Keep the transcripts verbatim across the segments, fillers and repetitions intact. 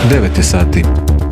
devet je sati.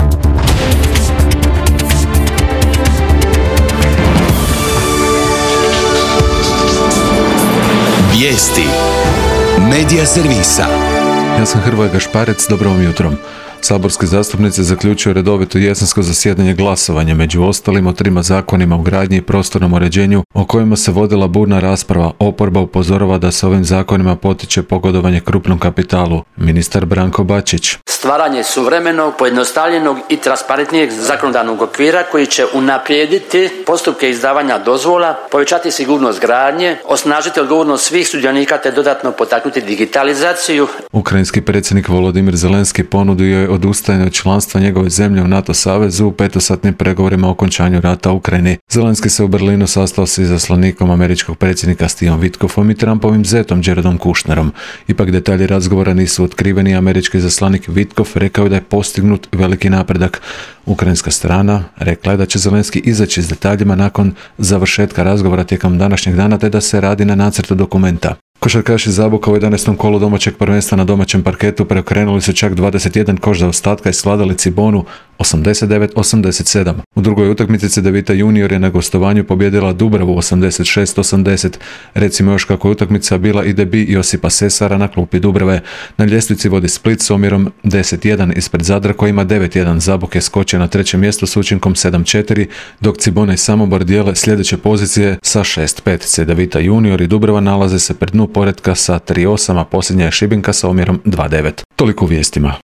Vijesti Medija servisa. Ja sam Hrvoje Gašparec, dobro vam jutro. Saborski zastupnici zaključuju redovito jesensko zasjedanje glasovanja, među ostalim o trima zakonima o gradnji i prostornom uređenju o kojima se vodila burna rasprava. Oporba upozorava da se ovim zakonima potiče pogodovanje krupnom kapitalu. Ministar Branko Bačić. Stvaranje suvremenog, pojednostavljenog i transparentnijeg zakonodavnog okvira koji će unaprijediti postupke izdavanja dozvola, povećati sigurnost gradnje, osnažiti odgovornost svih sudionika te dodatno potaknuti digitalizaciju. Ukrajinski predsjednik Volodimir Zelenski ponudio je odustajanje od članstva njegove zemlje u NATO savezu u petosatnim pregovorima o okončanju rata u Ukrajini. Zelenski se u Berlinu sastao s izaslanikom američkog predsjednika Stevom Witkoffom i Trumpovim zetom Jaredom Kushnerom. Ipak detalji razgovora nisu otkriveni. Američki izaslanik Witkoff rekao je da je postignut veliki napredak. Ukrajinska strana rekla je da će Zelenski izaći s detaljima nakon završetka razgovora tijekom današnjeg dana, te da se radi na nacrtu dokumenta. Košarkaši Zaboka u jedanaestom kolu domaćeg prvenstva na domaćem parketu preokrenuli su čak dvadeset jedan koš zaostatka i svladali Cibonu osamdeset devet osamdeset sedam. U drugoj utakmici Cedevita Junior je na gostovanju pobijedila Dubravu osamdeset šest osamdeset. Recimo još kako je utakmica bila i debut Josipa Sesara na klupi Dubrave. Na ljestvici vodi Split s omjerom deset jedan ispred Zadra koji ima devet jedan. Zabok je skočio na trećem mjestu s učinkom sedam četiri, dok Cibona i Samobor dijele sljedeće pozicije sa šest pet. Cedevita Junior i Dubrava nalaze se pred dnu poretka sa tri osam, a posljednja je Šibenka sa omjerom dva devet. Toliko u vijestima.